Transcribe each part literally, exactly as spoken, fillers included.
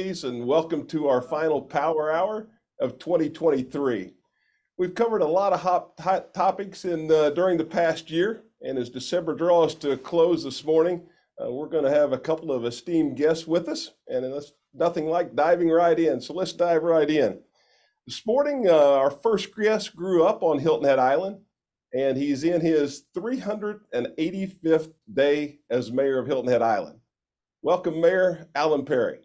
ladies, and welcome to our final Power Hour of twenty twenty-three. We've covered a lot of hot, hot topics in uh, during the past year, and as December draws to a close this morning, uh, we're going to have a couple of esteemed guests with us, and it's nothing like diving right in. So let's dive right in. This morning, uh, our first guest grew up on Hilton Head Island, and he's in his three hundred eighty-fifth day as mayor of Hilton Head Island. Welcome, Mayor Alan Perry.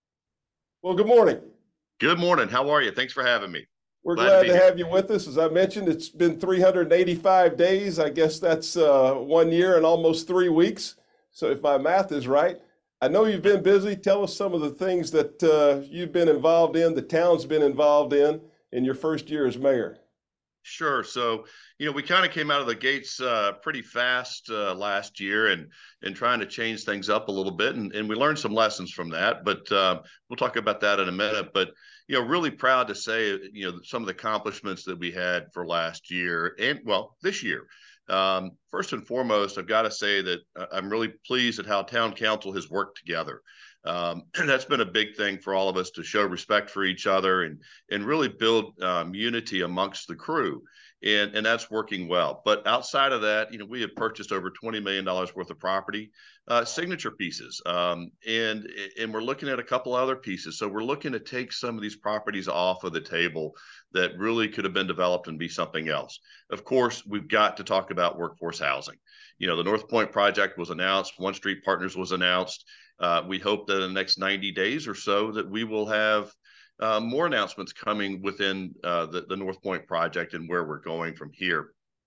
Well, good morning. Good morning. How are you? Thanks for having me. We're glad, glad to, to have you with us. As I mentioned, it's been three hundred eighty-five days. I guess that's uh, one year and almost three weeks. So if my math is right, I know you've been busy. Tell us some of the things that uh, you've been involved in, the town's been involved in, in your first year as mayor. Sure. So, you know, we kind of came out of the gates uh, pretty fast uh, last year and and trying to change things up a little bit. And, and we learned some lessons from that. But uh, we'll talk about that in a minute. But, you know, really proud to say, you know, some of the accomplishments that we had for last year and, well, this year. Um, first and foremost, I've got to say that I'm really pleased at how town council has worked together. Um, and that's been a big thing for all of us to show respect for each other and and really build um, unity amongst the crew. And, and that's working well. But outside of that, you know, we have purchased over twenty million dollars worth of property, uh, signature pieces. Um, and, and we're looking at a couple other pieces. So we're looking to take some of these properties off of the table that really could have been developed and be something else. Of course, we've got to talk about workforce housing. You know, the North Point project was announced, One Street Partners was announced. Uh, we hope that in the next ninety days or so that we will have uh, more announcements coming within uh, the, the North Point project and where we're going from here.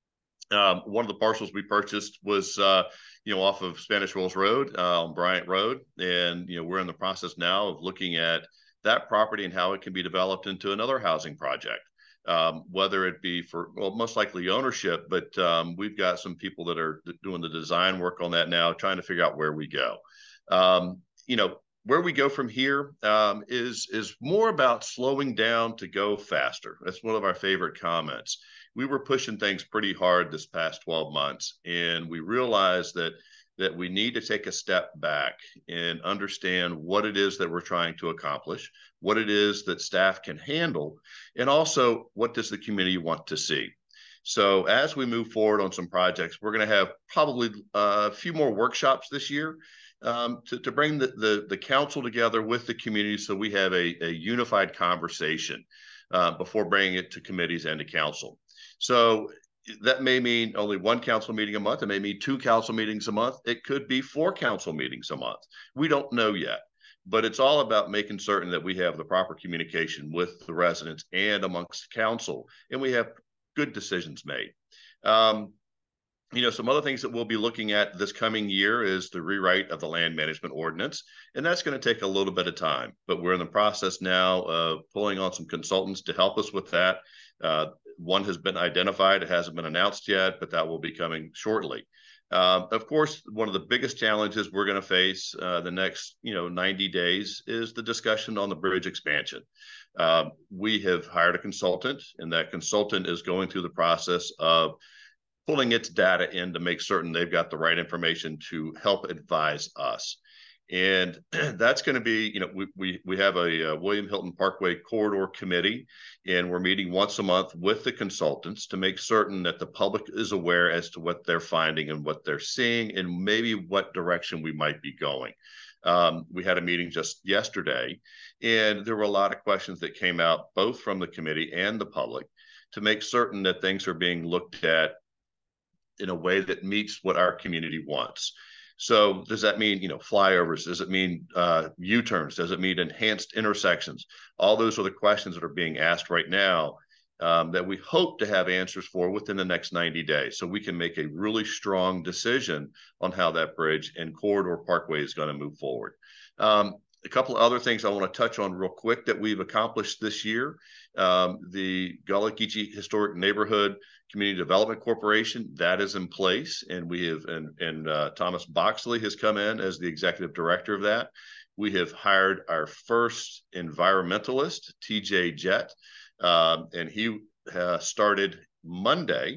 Um, one of the parcels we purchased was, uh, you know, off of Spanish Wells Road uh, on Bryant Road. And, you know, we're in the process now of looking at that property and how it can be developed into another housing project. Um, whether it be for, well, most likely ownership, but um, we've got some people that are doing the design work on that now, trying to figure out where we go. Um, you know, where we go from here um, is, is more about slowing down to go faster. That's one of our favorite comments. We were pushing things pretty hard this past twelve months, and we realized that that we need to take a step back and understand what it is that we're trying to accomplish, what it is that staff can handle, and also what does the community want to see. So as we move forward on some projects, we're going to have probably a few more workshops this year um, to, to bring the, the, the council together with the community so we have a, a unified conversation uh, before bringing it to committees and to council. So that may mean only one council meeting a month. It may mean two council meetings a month. It could be four council meetings a month. We don't know yet, but it's all about making certain that we have the proper communication with the residents and amongst council, and we have good decisions made. Um, you know, some other things that we'll be looking at this coming year is the rewrite of the land management ordinance, and that's going to take a little bit of time, but we're in the process now of pulling on some consultants to help us with that. Uh, One has been identified. It hasn't been announced yet, but that will be coming shortly. Um, of course, one of the biggest challenges we're going to face uh, the next, you know, ninety days is the discussion on the bridge expansion. Uh, we have hired a consultant, and that consultant is going through the process of pulling its data in to make certain they've got the right information to help advise us. And that's going to be, you know, we we we have a uh, William Hilton Parkway Corridor Committee, and we're meeting once a month with the consultants to make certain that the public is aware as to what they're finding and what they're seeing and maybe what direction we might be going. Um, we had a meeting just yesterday, and there were a lot of questions that came out both from the committee and the public to make certain that things are being looked at in a way that meets what our community wants. So does that mean, you know, flyovers? Does it mean uh, U-turns? Does it mean enhanced intersections? All those are the questions that are being asked right now um, that we hope to have answers for within the next ninety days. So we can make a really strong decision on how that bridge and corridor parkway is going to move forward. Um, a couple of other things I want to touch on real quick that we've accomplished this year. Um, the Gullah Geechee Historic Neighborhood Community Development Corporation, that is in place, and we have, and, and uh, Thomas Boxley has come in as the executive director of that. We have hired our first environmentalist, T J Jett, um, and he uh, started Monday,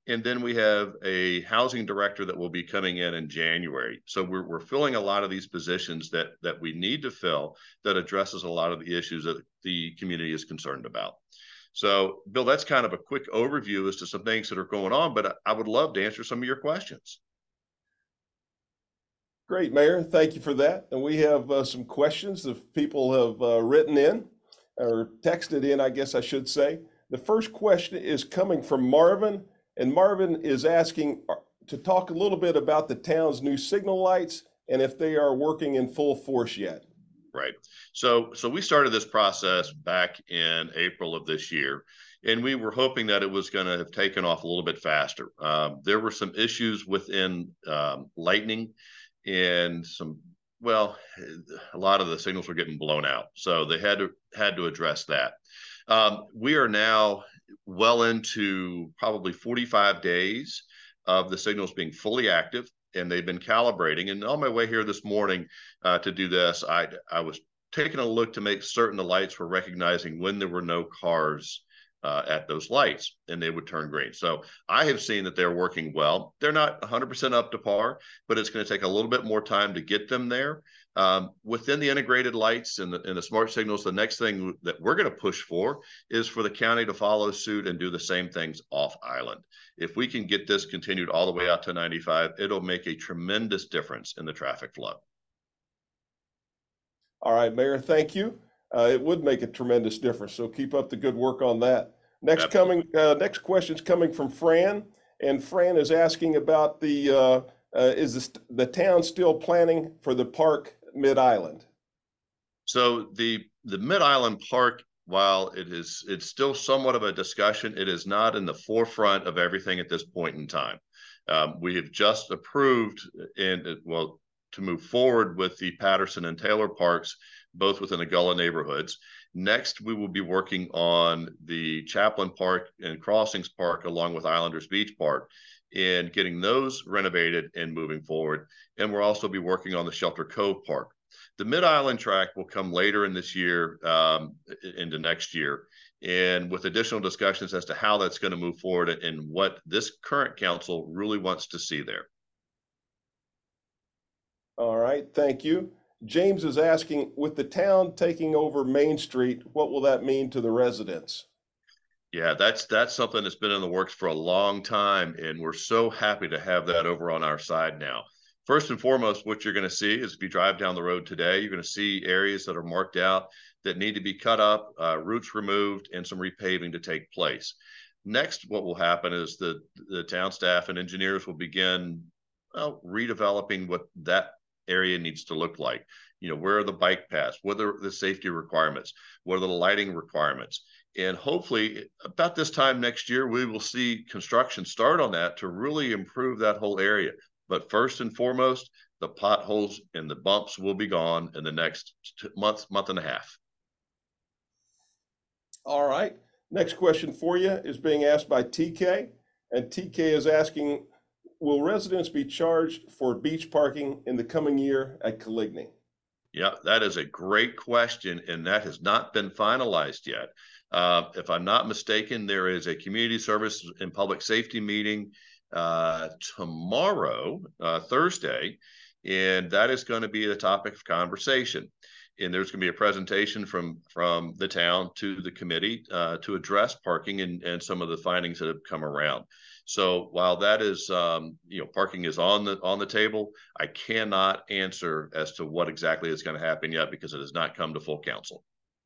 And then we have a housing director that will be coming in in January. So we're, we're filling a lot of these positions that, that we need to fill that addresses a lot of the issues that the community is concerned about. So, Bill, that's kind of a quick overview as to some things that are going on, but I would love to answer some of your questions. Great, Mayor. Thank you for that. And we have uh, some questions that people have uh, written in or texted in, I guess I should say. The first question is coming from Marvin, and Marvin is asking to talk a little bit about the town's new signal lights and if they are working in full force yet. Right. So, so we started this process back in April of this year, and we were hoping that it was going to have taken off a little bit faster. Um, there were some issues within um, Lightning and some, well, a lot of the signals were getting blown out. So they had to had to address that. Um, we are now well into probably forty-five days of the signals being fully active, and they've been calibrating. And on my way here this morning uh, to do this, I, I was taking a look to make certain the lights were recognizing when there were no cars uh, at those lights, and they would turn green. So I have seen that they're working well. They're not one hundred percent up to par, but it's going to take a little bit more time to get them there. Um, within the integrated lights and the, and the smart signals, the next thing that we're going to push for is for the county to follow suit and do the same things off island. If we can get this continued all the way out to ninety-five, it'll make a tremendous difference in the traffic flow. All right, Mayor, thank you. Uh, it would make a tremendous difference, so keep up the good work on that. Next Absolutely. coming, uh, next question is coming from Fran, and Fran is asking about the, uh, uh, is the, the town still planning for the park Mid-Island? So the the Mid-Island Park, while it is it's still somewhat of a discussion, it is not in the forefront of everything at this point in time. Um, we have just approved in well to move forward with the Patterson and Taylor parks, both within the Gullah neighborhoods. Next, we will be working on the Chaplin Park and Crossings Park, along with Islanders Beach Park, and getting those renovated and moving forward. And we'll also be working on the Shelter Cove Park. The Mid-Island track will come later in this year, um, into next year, and with additional discussions as to how that's going to move forward and what this current council really wants to see there. All right, thank you. James is asking, with the town taking over Main Street, what will that mean to the residents? Yeah, that's that's something that's been in the works for a long time, and we're so happy to have that over on our side now. First and foremost, what you're going to see is if you drive down the road today, you're going to see areas that are marked out that need to be cut up, uh, roots removed, and some repaving to take place. Next, what will happen is the, the town staff and engineers will begin well, redeveloping what that area needs to look like. You know, where are the bike paths? What are the safety requirements? What are the lighting requirements? And hopefully about this time next year, we will see construction start on that to really improve that whole area. But first and foremost, the potholes and the bumps will be gone in the next month, month and a half. All right. Next question for you is being asked by T K. And T K is asking, will residents be charged for beach parking in the coming year at Coligny? Yeah, that is a great question, and that has not been finalized yet. Uh, if I'm not mistaken, there is a community service and public safety meeting uh, tomorrow, uh, Thursday, and that is going to be the topic of conversation. And there's going to be a presentation from from the town to the committee uh, to address parking and, and some of the findings that have come around. So while that is, um, you know, parking is on the on the table, I cannot answer as to what exactly is going to happen yet because it has not come to full council.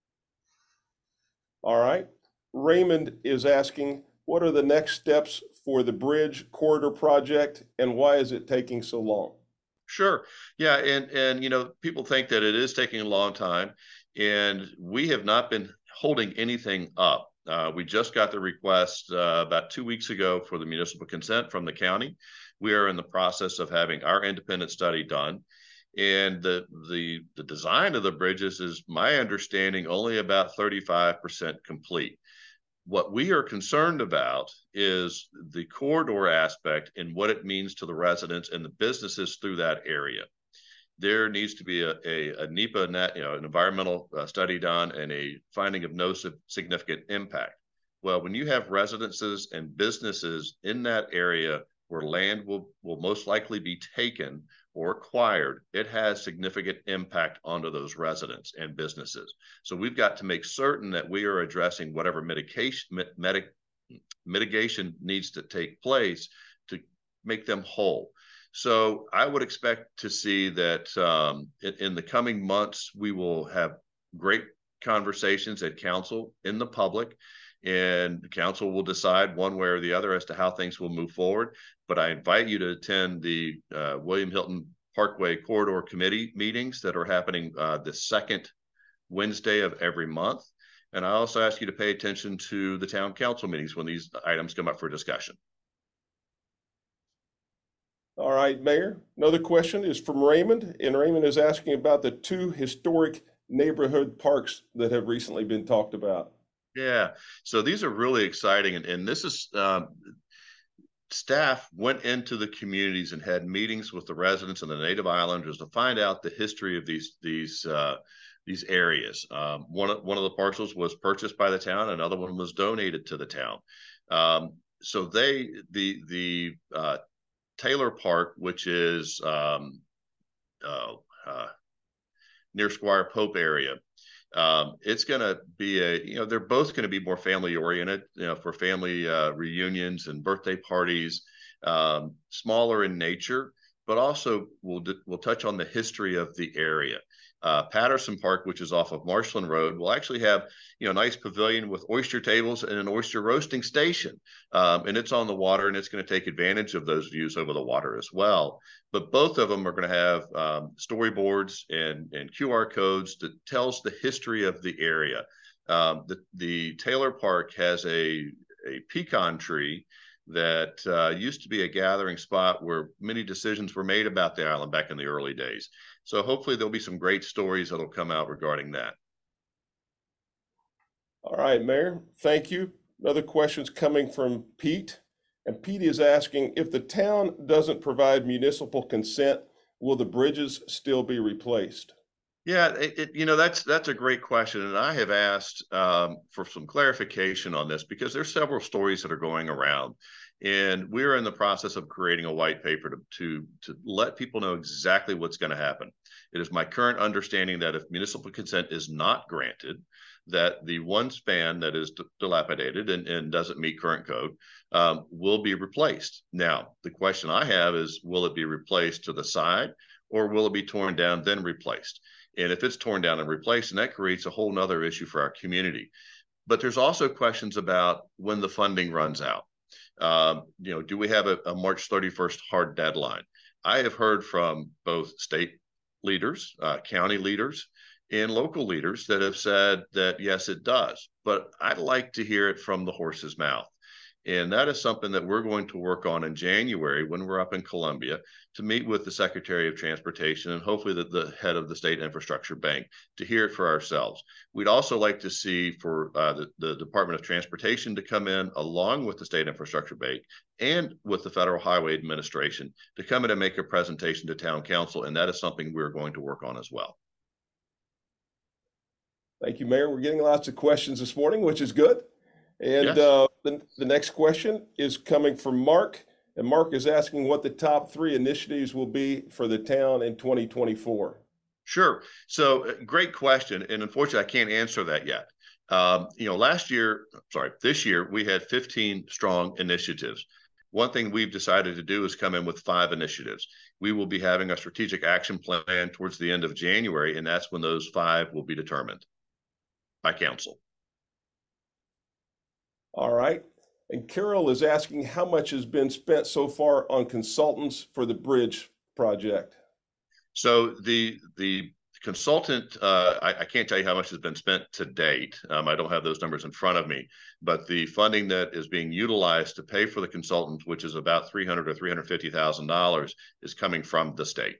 All right. Raymond is asking, what are the next steps for the bridge corridor project and why is it taking so long? Sure. Yeah. And, and, you know, people think that it is taking a long time, and we have not been holding anything up. Uh, we just got the request uh, about two weeks ago for the municipal consent from the county. We are in the process of having our independent study done. And the, the, the design of the bridges is, my understanding, only about thirty-five percent complete. What we are concerned about is the corridor aspect and what it means to the residents and the businesses through that area. There needs to be a, a, a NEPA, you know, an environmental uh, study done and a finding of no significant impact. Well, when you have residences and businesses in that area where land will, will most likely be taken or acquired, it has significant impact onto those residents and businesses. So we've got to make certain that we are addressing whatever mitigation, med, mitigation needs to take place to make them whole. So I would expect to see that um, in, in the coming months, we will have great conversations at council, in the public, and the council will decide one way or the other as to how things will move forward. But I invite you to attend the uh, William Hilton Parkway Corridor Committee meetings that are happening uh, the second Wednesday of every month. And I also ask you to pay attention to the town council meetings when these items come up for discussion. All right, Mayor. Another question is from Raymond, and Raymond is asking about the two historic neighborhood parks that have recently been talked about. Yeah, so these are really exciting, and, and this is um, staff went into the communities and had meetings with the residents and the Native Islanders to find out the history of these these uh, these areas. Um, one of one of the parcels was purchased by the town, another one was donated to the town. Um, so they the the uh, Taylor Park, which is um, uh, uh, near Squire Pope area. Um, it's going to be a, you know, they're both going to be more family oriented, you know, for family uh, reunions and birthday parties, um, smaller in nature, but also we'll, we'll touch on the history of the area. Uh, Patterson Park, which is off of Marshland Road, will actually have, you know, a nice pavilion with oyster tables and an oyster roasting station. Um, and it's on the water, and it's going to take advantage of those views over the water as well. But both of them are going to have um, storyboards and, and Q R codes that tells the history of the area. Um, the, the Taylor Park has a, a pecan tree that uh, used to be a gathering spot where many decisions were made about the island back in the early days. So hopefully there'll be some great stories that'll come out regarding that. All right, Mayor, thank you. Another question's coming from Pete. And Pete is asking, if the town doesn't provide municipal consent, will the bridges still be replaced? Yeah, it, it, you know, that's that's a great question. And I have asked um, for some clarification on this because there's several stories that are going around. And we're in the process of creating a white paper to, to, to let people know exactly what's going to happen. It is my current understanding that if municipal consent is not granted, that the one span that is dilapidated and, and doesn't meet current code um, will be replaced. Now, the question I have is, will it be replaced to the side, or will it be torn down, then replaced? And if it's torn down and replaced, and that creates a whole nother issue for our community. But there's also questions about when the funding runs out. Um, you know, do we have a, a March thirty-first hard deadline? I have heard from both state leaders, uh, county leaders, and local leaders that have said that, yes, it does. But I'd like to hear it from the horse's mouth. And that is something that we're going to work on in January when we're up in Columbia to meet with the Secretary of Transportation and hopefully the, the head of the State Infrastructure Bank to hear it for ourselves. We'd also like to see for uh, the, the Department of Transportation to come in along with the State Infrastructure Bank and with the Federal Highway Administration to come in and make a presentation to Town Council. And that is something we're going to work on as well. Thank you, Mayor. We're getting lots of questions this morning, which is good. And Yes. uh, the, the next question is coming from Mark. And Mark is asking what the top three initiatives will be for the town in twenty twenty-four. Sure. So uh, great question. And unfortunately, I can't answer that yet. Um, you know, last year, sorry, this year, we had fifteen strong initiatives. One thing we've decided to do is come in with five initiatives. We will be having a strategic action plan towards the end of January, and that's when those five will be determined by council. All right. And Carol is asking how much has been spent so far on consultants for the bridge project. So the the consultant, uh, I, I can't tell you how much has been spent to date. Um, I don't have those numbers in front of me, but the funding that is being utilized to pay for the consultant, which is about three hundred or three hundred fifty thousand dollars, is coming from the state.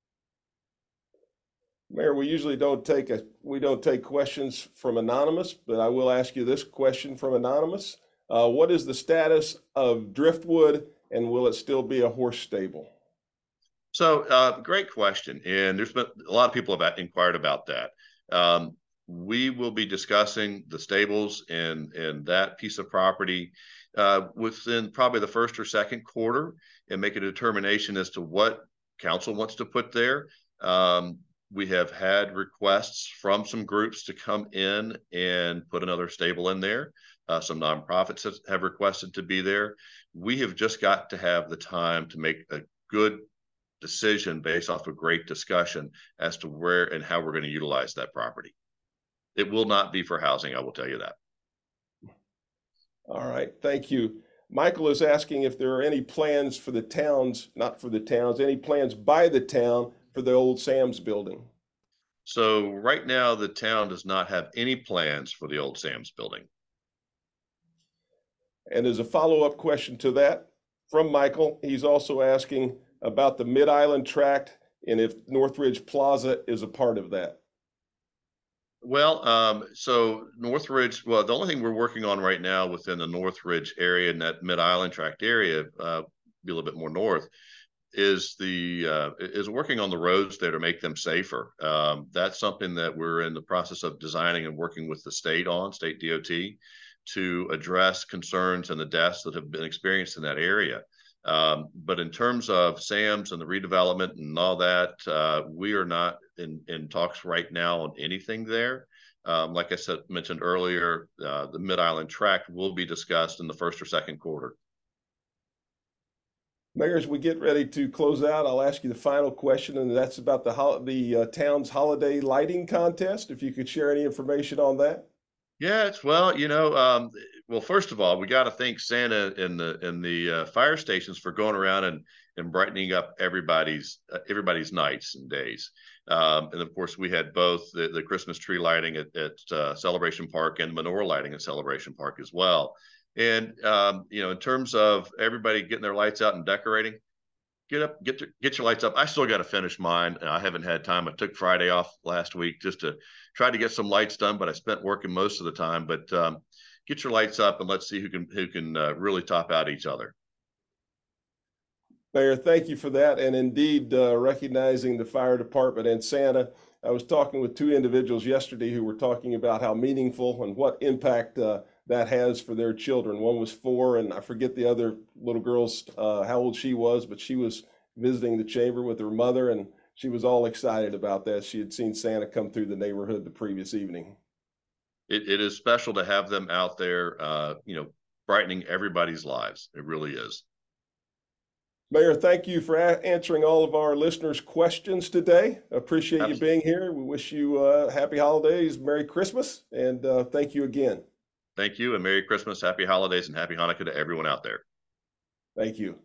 Mayor, we usually don't take a we don't take questions from anonymous, but I will ask you this question from anonymous. Uh, what is the status of Driftwood, and will it still be a horse stable? So uh, great question. And there's been a lot of people have inquired about that. Um, we will be discussing the stables and, and that piece of property uh, within probably the first or second quarter and make a determination as to what council wants to put there. Um, we have had requests from some groups to come in and put another stable in there. Uh, some nonprofits have requested to be there. We have just got to have the time to make a good decision based off a great discussion as to where and how we're going to utilize that property. It will not be for housing, I will tell you that. All right, thank you. Michael is asking if there are any plans for the towns, not for the towns, any plans by the town for the old Sam's building. So right now, the town does not have any plans for the old Sam's building. And as a follow-up question to that from Michael, he's also asking about the Mid-Island tract and if Northridge Plaza is a part of that. Well, um, so Northridge, well, the only thing we're working on right now within the Northridge area and that Mid-Island tract area, uh, be a little bit more north, is the uh, is working on the roads there to make them safer. Um, that's something that we're in the process of designing and working with the state on, state D O T, to address concerns and the deaths that have been experienced in that area. Um, but in terms of SAMS and the redevelopment and all that, uh, we are not in, in talks right now on anything there. Um, like I said, mentioned earlier, uh, the Mid-Island tract will be discussed in the first or second quarter. Mayor, as we get ready to close out, I'll ask you the final question, and that's about the, the uh, town's holiday lighting contest. If you could share any information on that. Yeah, it's well, you know, um, well, first of all, we got to thank Santa and the and the uh, fire stations for going around and and brightening up everybody's uh, everybody's nights and days. Um, and of course, we had both the, the Christmas tree lighting at, at uh, Celebration Park and menorah lighting at Celebration Park as well. And um, you know, in terms of everybody getting their lights out and decorating, get up, get your, get your lights up. I still got to finish mine. I haven't had time. I took Friday off last week just to try to get some lights done, but I spent working most of the time. But um, get your lights up and let's see who can who can uh, really top out each other. Mayor, thank you for that. And indeed, uh, recognizing the fire department and Santa, I was talking with two individuals yesterday who were talking about how meaningful and what impact uh, that has for their children. One was four, and I forget the other little girl's uh, how old she was, but she was visiting the chamber with her mother, and she was all excited about that. She had seen Santa come through the neighborhood the previous evening. It, it is special to have them out there, uh, you know, brightening everybody's lives. It really is. Mayor, thank you for answering all of our listeners' questions today. Appreciate Absolutely. You being here. We wish you uh, happy holidays, Merry Christmas, and uh, thank you again. Thank you, and Merry Christmas, Happy Holidays, and Happy Hanukkah to everyone out there. Thank you.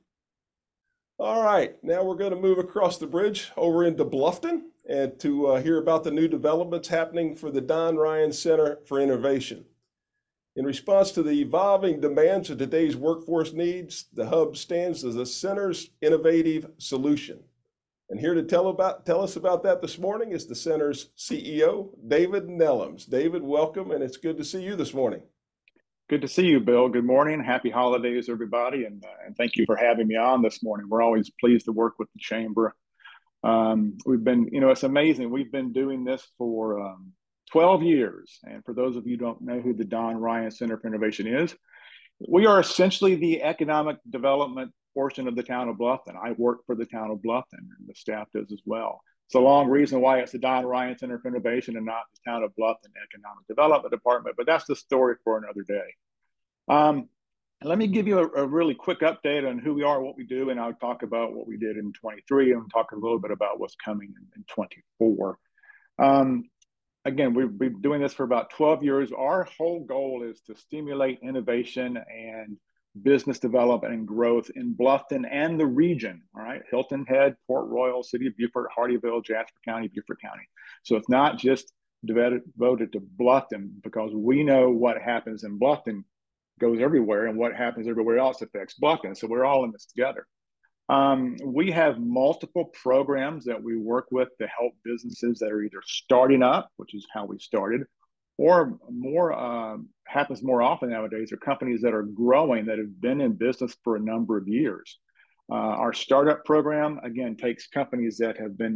All right, now we're going to move across the bridge over into Bluffton and to uh, hear about the new developments happening for the Don Ryan Center for Innovation. In response to the evolving demands of today's workforce needs, the hub stands as the center's innovative solution. And here to tell about tell us about that this morning is the center's C E O, David Nellums. David, welcome, and it's good to see you this morning. Good to see you, Bill. Good morning. Happy holidays, everybody, and, uh, and thank you for having me on this morning. We're always pleased to work with the Chamber. Um, we've been, you know, it's amazing. We've been doing this for um, twelve years. And for those of you who don't know who the Don Ryan Center for Innovation is, we are essentially the economic development portion of the town of Bluffton. I work for the town of Bluffton, and the staff does as well. It's a long reason why it's the Don Ryan Center for Innovation and not the town of Bluffton Economic Development Department, but that's the story for another day. Um, let me give you a, a really quick update on who we are, what we do, and I'll talk about what we did in twenty-three and talk a little bit about what's coming in, in twenty-four. Um, again, we've been doing this for about twelve years. Our whole goal is to stimulate innovation and business development and growth in Bluffton and the region, all right? Hilton Head, Port Royal, City of Beaufort, Hardeeville, Jasper County, Beaufort County. So it's not just devoted, devoted to Bluffton, because we know what happens in Bluffton goes everywhere, and what happens everywhere else affects Bluffton. So we're all in this together. Um, we have multiple programs that we work with to help businesses that are either starting up, which is how we started, or more um, happens more often nowadays, are companies that are growing that have been in business for a number of years. Uh, our startup program, again, takes companies that have been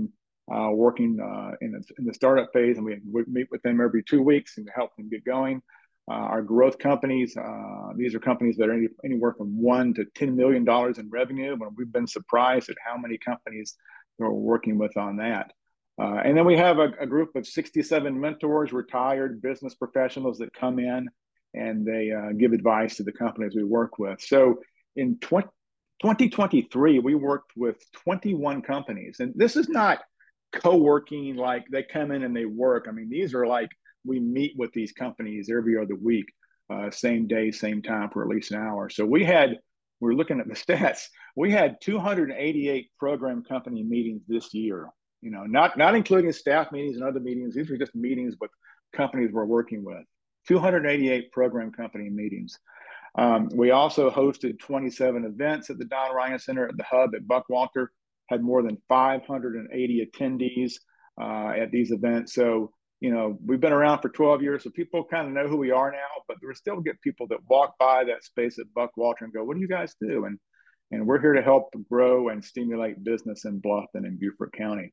uh, working uh, in, the, in the startup phase, and we, we meet with them every two weeks and help them get going. Uh, our growth companies, uh, these are companies that are any, anywhere from one to ten million dollars in revenue. And we've been surprised at how many companies we're working with on that. Uh, and then we have a, a group of sixty-seven mentors, retired business professionals that come in and they uh, give advice to the companies we work with. So in twenty twenty-three, we worked with twenty-one companies. And this is not co-working like they come in and they work. I mean, these are like, we meet with these companies every other week, uh, same day, same time for at least an hour. So we had, we're looking at the stats, we had two hundred eighty-eight program company meetings this year, you know, not, not including staff meetings and other meetings. These are just meetings with companies we're working with. two hundred eighty-eight program company meetings. Um, we also hosted twenty-seven events at the Don Ryan Center at the Hub at Buckwalter, had more than five hundred eighty attendees uh, at these events. So, you know, we've been around for twelve years, so people kind of know who we are now, but we still get people that walk by that space at Buckwalter and go, what do you guys do? And, and we're here to help grow and stimulate business in Bluffton and Beaufort County.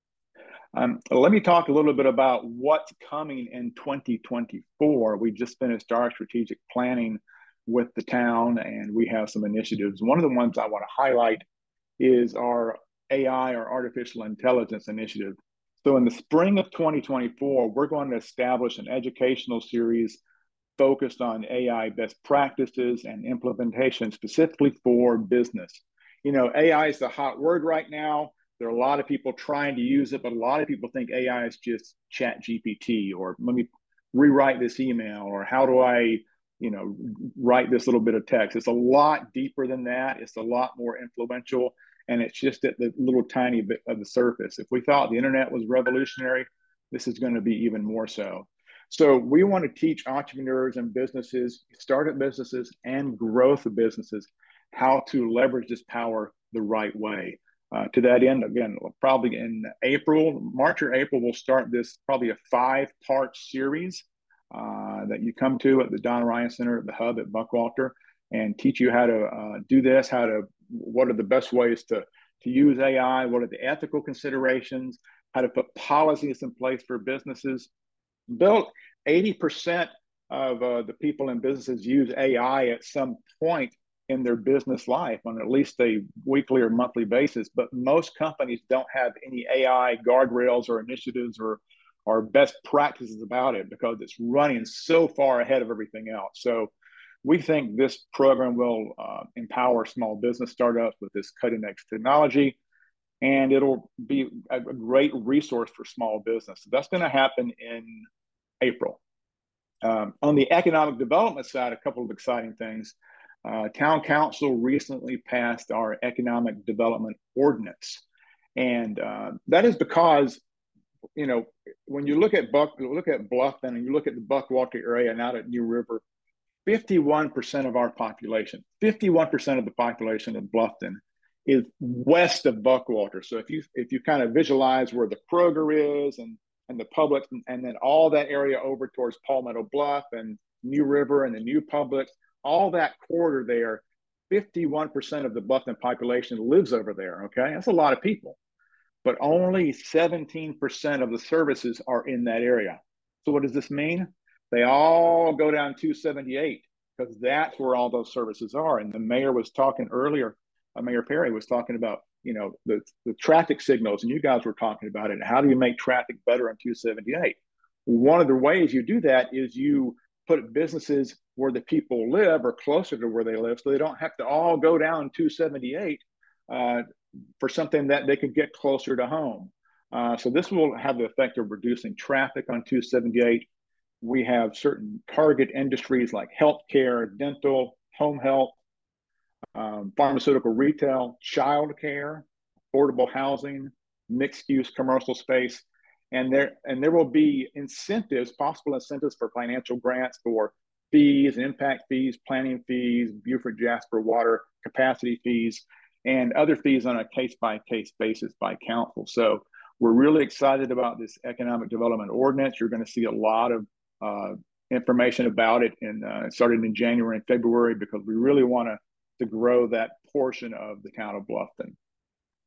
Um, let me talk a little bit about what's coming in twenty twenty-four. We just finished our strategic planning with the town, and we have some initiatives. One of the ones I want to highlight is our A I, or artificial intelligence initiative. So in the spring of twenty twenty-four, we're going to establish an educational series focused on A I best practices and implementation specifically for business. You know, A I is the hot word right now. There are a lot of people trying to use it, but a lot of people think A I is just Chat G P T, or let me rewrite this email, or how do I, you know, write this little bit of text. It's a lot deeper than that. It's a lot more influential, and it's just at the little tiny bit of the surface. If we thought the internet was revolutionary, this is going to be even more so. So we want to teach entrepreneurs and businesses, startup businesses and growth of businesses, how to leverage this power the right way. Uh, to that end, again, probably in April, March or April, we'll start this probably a five-part series uh, that you come to at the Don Ryan Center at the Hub at Buckwalter, and teach you how to uh, do this, how to, what are the best ways to, to use A I, what are the ethical considerations, how to put policies in place for businesses. Bill, eighty percent of uh, the people in businesses use A I at some point in their business life on at least a weekly or monthly basis, but most companies don't have any A I guardrails or initiatives or, or best practices about it because it's running so far ahead of everything else. So we think this program will uh, empower small business startups with this cutting edge technology, and it'll be a, a great resource for small business. So that's going to happen in April. Um, on the economic development side, a couple of exciting things. Uh, Town Council recently passed our economic development ordinance. And uh, that is because, you know, when you look at Buck, look at Bluffton and you look at the Buckwalter area and out at New River, fifty-one percent of our population, fifty-one percent of the population of Bluffton is west of Buckwalter. So if you if you kind of visualize where the Kroger is and, and the Publix, and, and then all that area over towards Palmetto Bluff and New River and the New Publix, all that quarter there, fifty-one percent of the Bluffton population lives over there, okay? That's a lot of people. But only seventeen percent of the services are in that area. So what does this mean? They all go down two seventy-eight because that's where all those services are. And the mayor was talking earlier, uh, Mayor Perry was talking about, you know, the, the traffic signals, and you guys were talking about it. How do you make traffic better on two seventy-eight? One of the ways you do that is you put businesses where the people live or closer to where they live, so they don't have to all go down two seventy-eight uh, for something that they could get closer to home. Uh, so this will have the effect of reducing traffic on two seventy-eight. We have certain target industries like healthcare, dental, home health, um, pharmaceutical retail, childcare, affordable housing, mixed-use commercial space. And there, and there will be incentives, possible incentives for financial grants for fees, impact fees, planning fees, Beaufort Jasper water capacity fees, and other fees on a case-by-case basis by council. So we're really excited about this economic development ordinance. You're going to see a lot of uh, information about it, and uh, it started in January and February because we really want to to grow that portion of the town of Bluffton.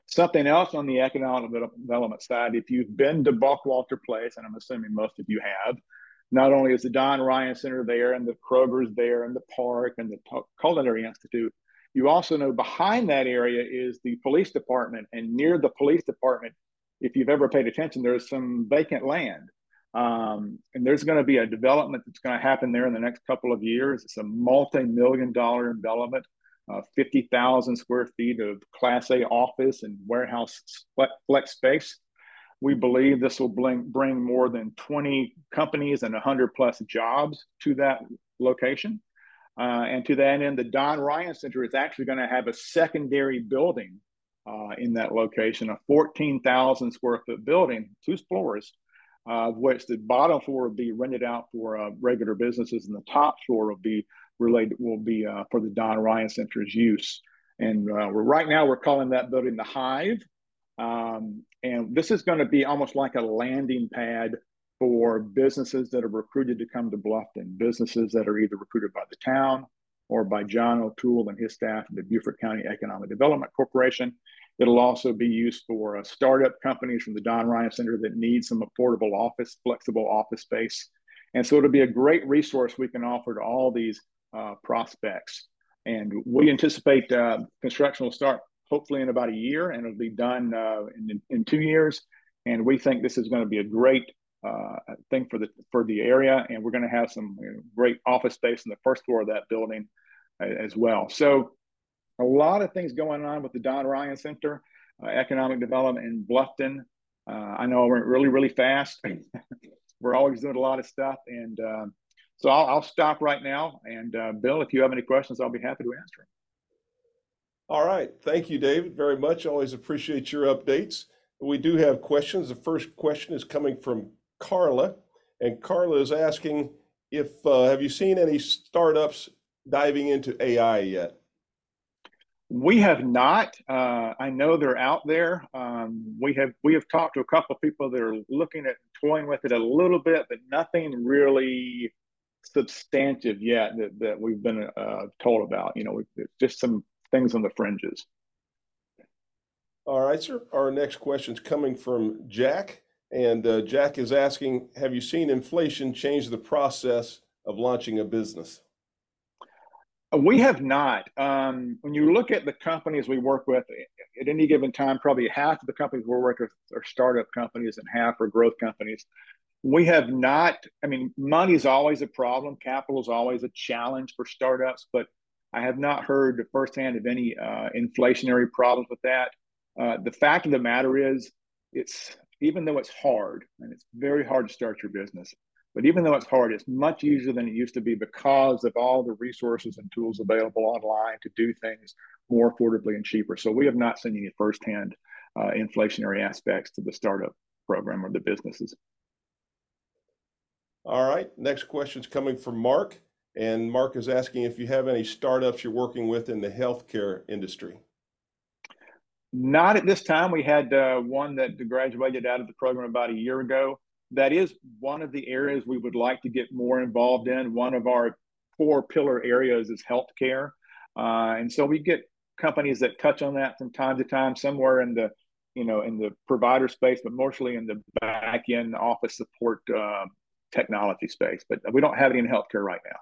Something else on the economic development side, if you've been to Buckwalter Place, and I'm assuming most of you have, not only is the Don Ryan Center there and the Kroger's there and the park and the Culinary Institute, you also know behind that area is the police department. And near the police department, if you've ever paid attention, there's some vacant land. Um, and there's going to be a development that's going to happen there in the next couple of years. It's a multi-million dollar development, uh, fifty thousand square feet of Class A office and warehouse flex space. We believe this will bring, bring more than twenty companies and one hundred plus jobs to that location. Uh, and to that end, the Don Ryan Center is actually going to have a secondary building uh, in that location, a fourteen thousand square foot building, two floors, uh, of which the bottom floor will be rented out for uh, regular businesses, and the top floor will be related will be uh, for the Don Ryan Center's use. And uh, we're right now we're calling that building the Hive. Um, and this is going to be almost like a landing pad for businesses that are recruited to come to Bluffton, businesses that are either recruited by the town or by John O'Toole and his staff at the Beaufort County Economic Development Corporation. It'll also be used for uh, startup companies from the Don Ryan Center that need some affordable office, flexible office space. And so it'll be a great resource we can offer to all these uh, prospects. And we anticipate uh, construction will start hopefully in about a year, and it'll be done uh, in, in two years. And we think this is going to be a great uh, thing for the for the area, and we're going to have some you know, great office space in the first floor of that building uh, as well. So a lot of things going on with the Don Ryan Center, uh, economic development in Bluffton. Uh, I know I went really, really fast. We're always doing a lot of stuff, and uh, so I'll, I'll stop right now. And uh, Bill, if you have any questions, I'll be happy to answer them. All right. Thank you, David, very much. Always appreciate your updates. We do have questions. The first question is coming from Carla, and Carla is asking if, uh, have you seen any startups diving into A I yet? We have not. Uh, I know they're out there. Um, we have we have talked to a couple of people that are looking at toying with it a little bit, but nothing really substantive yet that, that we've been uh, told about. You know, it's just some things on the fringes. All right, sir. Our next question is coming from Jack, and uh, Jack is asking, have you seen inflation change the process of launching a business? We have not. Um, when you look at the companies we work with, at any given time, probably half of the companies we're working with are startup companies and half are growth companies. We have not, I mean, money is always a problem. Capital is always a challenge for startups, but I have not heard firsthand of any uh, inflationary problems with that. Uh, the fact of the matter is, it's even though it's hard, and it's very hard to start your business, but even though it's hard, it's much easier than it used to be because of all the resources and tools available online to do things more affordably and cheaper. So we have not seen any firsthand uh, inflationary aspects to the startup program or the businesses. All right, next question is coming from Mark. And Mark is asking if you have any startups you're working with in the healthcare industry. Not at this time. We had uh, one that graduated out of the program about a year ago. That is one of the areas we would like to get more involved in. One of our core pillar areas is healthcare. Uh, and so we get companies that touch on that from time to time, somewhere in the, you know, in the provider space, but mostly in the back end office support uh, technology space. But we don't have any in healthcare right now.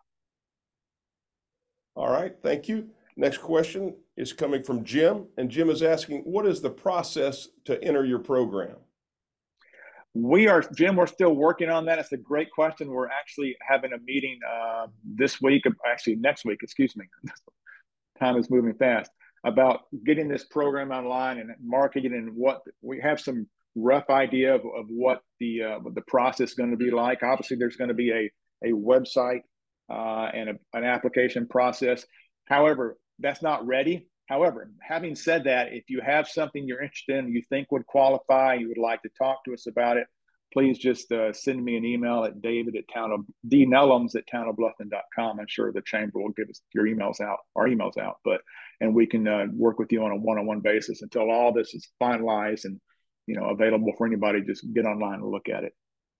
All right, thank you. Next question is coming from Jim, and Jim is asking, what is the process to enter your program? We are, Jim, we're still working on that. It's a great question. We're actually having a meeting uh, this week, actually next week, excuse me. Time is moving fast, about getting this program online and marketing, and what we have some rough idea of, of what the uh, what the process is going to be like. Obviously, there's going to be a, a website uh, and a, an application process. However, that's not ready. However, having said that, if you have something you're interested in, you think would qualify, you would like to talk to us about it, please just uh, send me an email at David at town of d nellums at town of bluffton dot com. I'm sure the chamber will give us your emails out, our emails out, but and we can uh, work with you on a one-on-one basis until all this is finalized and you know available for anybody. Just get online and look at it.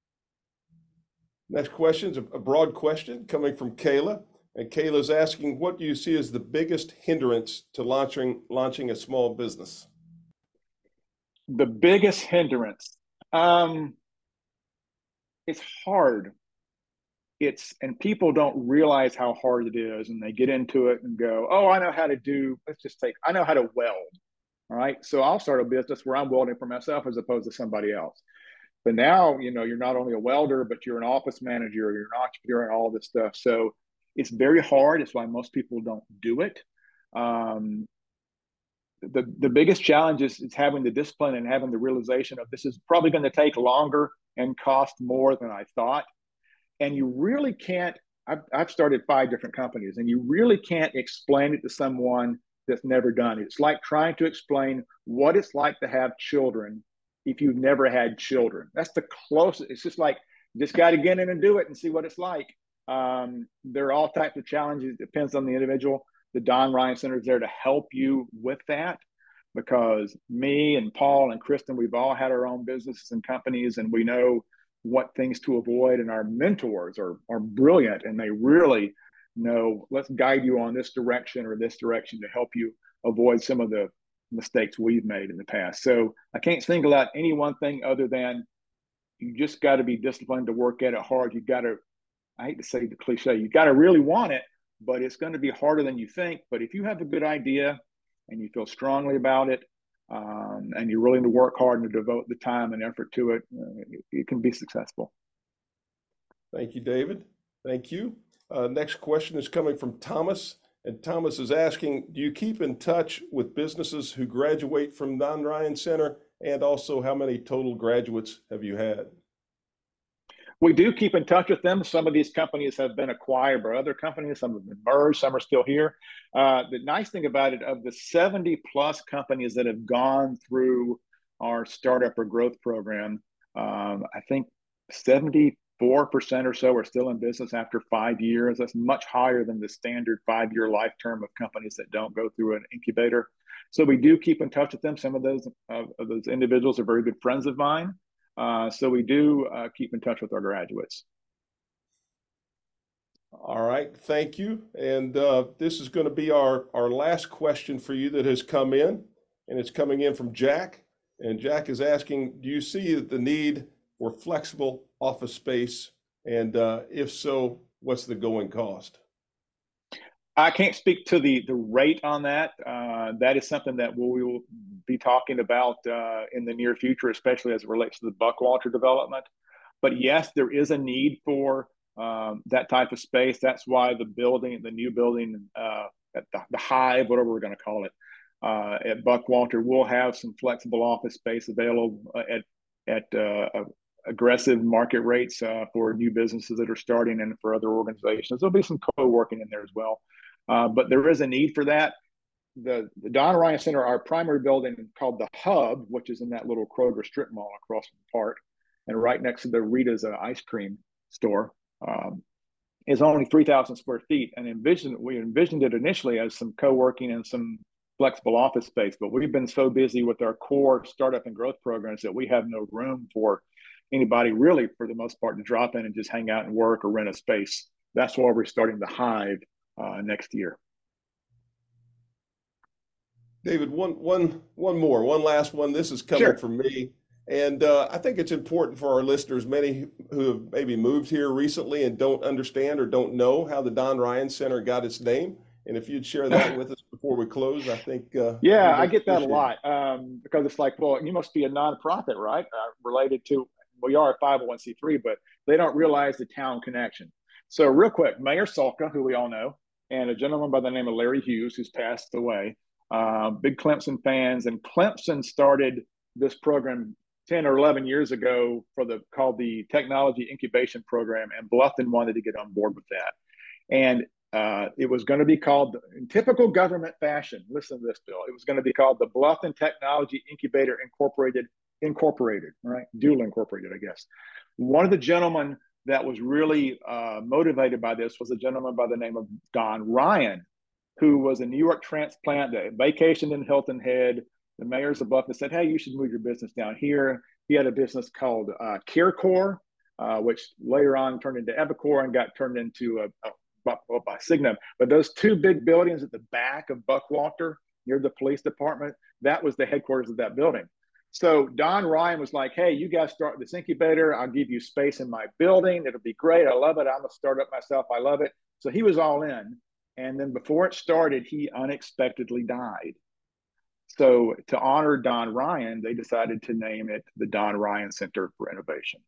Next question is a broad question coming from Kayla. And Kayla's asking, what do you see as the biggest hindrance to launching launching a small business? The biggest hindrance, um, it's hard. It's and people don't realize how hard it is, and they get into it and go, "Oh, I know how to do. Let's just take. I know how to weld." All right, so I'll start a business where I'm welding for myself as opposed to somebody else. But now, you know, you're not only a welder, but you're an office manager, you're an entrepreneur, and all this stuff. So it's very hard. It's why most people don't do it. Um, the the biggest challenge is, is having the discipline and having the realization of this is probably going to take longer and cost more than I thought. And you really can't. I've, I've started five different companies, and you really can't explain it to someone that's never done it. It's like trying to explain what it's like to have children if you've never had children. That's the closest. It's just like, just got to get in and do it and see what it's like. Um, there are all types of challenges. It depends on the individual. The Don Ryan Center is there to help you with that, because me and Paul and Kristen, we've all had our own businesses and companies, and we know what things to avoid. And our mentors are, are brilliant, and they really know, let's guide you on this direction or this direction to help you avoid some of the mistakes we've made in the past. So I can't single out any one thing other than you just got to be disciplined to work at it hard. You got to, I hate to say the cliche, you got to really want it, but it's going to be harder than you think. But if you have a good idea and you feel strongly about it, um, and you're willing to work hard and to devote the time and effort to it, uh, it, it can be successful. Thank you, David. Thank you. Uh, next question is coming from Thomas. And Thomas is asking, do you keep in touch with businesses who graduate from Don Ryan Center? And also, how many total graduates have you had? We do keep in touch with them. Some of these companies have been acquired by other companies. Some have been merged. Some are still here. Uh, the nice thing about it, of the seventy plus companies that have gone through our startup or growth program, um, I think seventy-four percent or so are still in business after five years. That's much higher than the standard five-year life term of companies that don't go through an incubator. So we do keep in touch with them. Some of those, uh, of those individuals are very good friends of mine. Uh, so we do uh, keep in touch with our graduates. All right, thank you. And uh, this is going to be our, our last question for you that has come in, and it's coming in from Jack. And Jack is asking, do you see the need for flexible office space? And uh, if so, what's the going cost? I can't speak to the, the rate on that. Uh, that is something that we will be talking about uh, in the near future, especially as it relates to the Buckwalter development. But yes, there is a need for um, that type of space. That's why the building, the new building, uh, at the, the Hive, whatever we're going to call it, uh, at Buckwalter, will have some flexible office space available at at uh, aggressive market rates uh, for new businesses that are starting and for other organizations. There'll be some co-working in there as well. Uh, but there is a need for that. The, the Don Ryan Center, our primary building called the Hub, which is in that little Kroger strip mall across from the park, and right next to the Rita's uh, ice cream store, um, is only three thousand square feet. And envisioned, we envisioned it initially as some co-working and some flexible office space, but we've been so busy with our core startup and growth programs that we have no room for anybody really, for the most part, to drop in and just hang out and work or rent a space. That's why we're starting the Hive uh, next year. David, one, one, one more, one last one. This is coming Sure. from me. And uh, I think it's important for our listeners, many who have maybe moved here recently and don't understand or don't know how the Don Ryan Center got its name. And if you'd share that with us before we close, I think. Uh, yeah, I get that a lot um, because it's like, well, you must be a nonprofit, right? Uh, related to, we are a five oh one c three, but they don't realize the town connection. So real quick, Mayor Salka, who we all know, and a gentleman by the name of Larry Hughes, who's passed away, uh, big Clemson fans. And Clemson started this program ten or eleven years ago for the called the Technology Incubation Program, and Bluffton wanted to get on board with that. And uh, it was going to be called, in typical government fashion, listen to this, Bill, it was going to be called the Bluffton Technology Incubator Incorporated, Incorporated, right? Dual Incorporated, I guess. One of the gentlemen that was really uh, motivated by this was a gentleman by the name of Don Ryan, who was a New York transplant that vacationed in Hilton Head. The mayors of Bluffton said, hey, you should move your business down here. He had a business called uh, CareCore, uh, which later on turned into Epicor and got turned into a, a well, by Signum. But those two big buildings at the back of Buckwalter near the police department, that was the headquarters of that building. So Don Ryan was like, hey, you guys start this incubator. I'll give you space in my building. It'll be great. I love it. I'm a startup myself. I love it. So he was all in. And then before it started, he unexpectedly died. So to honor Don Ryan, they decided to name it the Don Ryan Center for Innovation.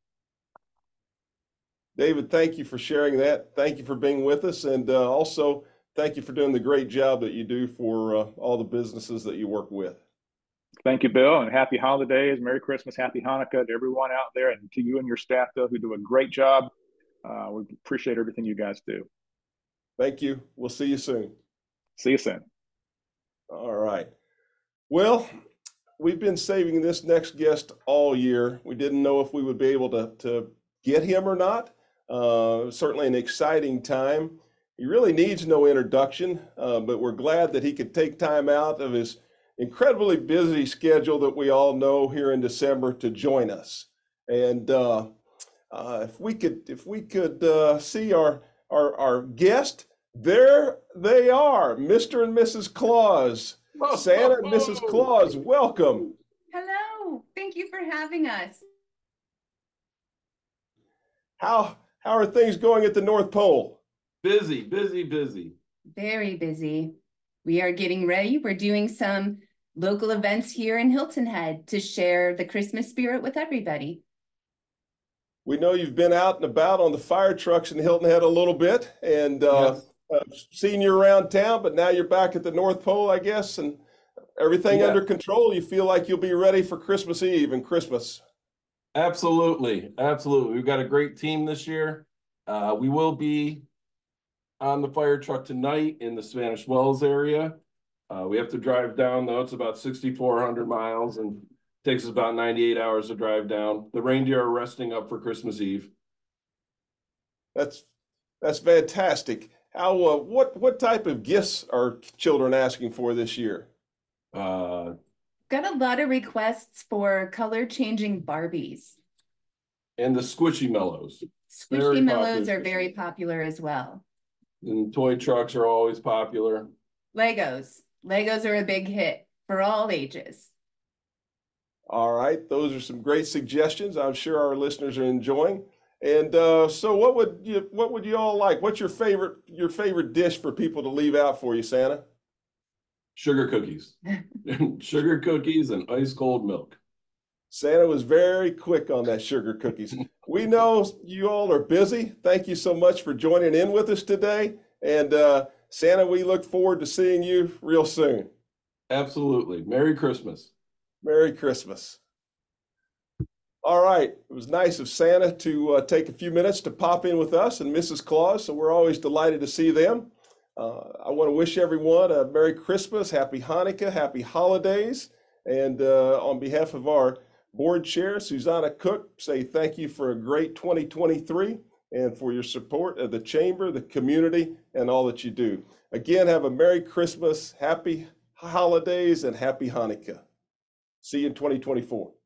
David, thank you for sharing that. Thank you for being with us. And uh, also, thank you for doing the great job that you do for uh, all the businesses that you work with. Thank you, Bill, and happy holidays, Merry Christmas, Happy Hanukkah to everyone out there, and to you and your staff, Bill, who do a great job. Uh, we appreciate everything you guys do. Thank you. We'll see you soon. See you soon. All right. Well, we've been saving this next guest all year. We didn't know if we would be able to, to get him or not. Uh, certainly an exciting time. He really needs no introduction, uh, but we're glad that he could take time out of his incredibly busy schedule that we all know here in December to join us. And uh, uh, if we could, if we could uh, see our, our our guest, there they are, Mister and Missus Claus. Santa and Missus Claus, welcome. Hello, thank you for having us. How how are things going at the North Pole? Busy, busy, busy. Very busy. We are getting ready. We're doing some local events here in Hilton Head to share the Christmas spirit with everybody. We know you've been out and about on the fire trucks in Hilton Head a little bit, and uh, Yes. uh, seen you around town, but now you're back at the North Pole, I guess, and everything Yeah. under control. You feel like you'll be ready for Christmas Eve and Christmas. Absolutely, absolutely. We've got a great team this year. Uh, we will be on the fire truck tonight in the Spanish Wells area. Uh, we have to drive down, though. It's about sixty-four hundred miles and takes us about ninety-eight hours to drive down. The reindeer are resting up for Christmas Eve. That's that's fantastic. How uh, what what type of gifts are children asking for this year? Uh, Got a lot of requests for color changing Barbies. and the Squishy Mellows. Very Squishy Mellows popular. are very popular as well. And toy trucks are always popular. Legos. Legos are a big hit for all ages. All right, those are some great suggestions. I'm sure our listeners are enjoying. And uh, so, what would you what would you all like? What's your favorite your favorite dish for people to leave out for you, Santa? Sugar cookies. Sugar cookies and ice cold milk. Santa was very quick on that sugar cookies. We know you all are busy. Thank you so much for joining in with us today. And uh, Santa, we look forward to seeing you real soon. Absolutely. Merry Christmas. Merry Christmas. All right. It was nice of Santa to uh, take a few minutes to pop in with us and Missus Claus. So we're always delighted to see them. Uh, I want to wish everyone a Merry Christmas, Happy Hanukkah, Happy Holidays. And uh, on behalf of our board chair, Susanna Cook, say thank you for a great twenty twenty-three and for your support of the chamber, the community, and all that you do. Again, have a Merry Christmas, Happy Holidays, and Happy Hanukkah. See you in twenty twenty-four.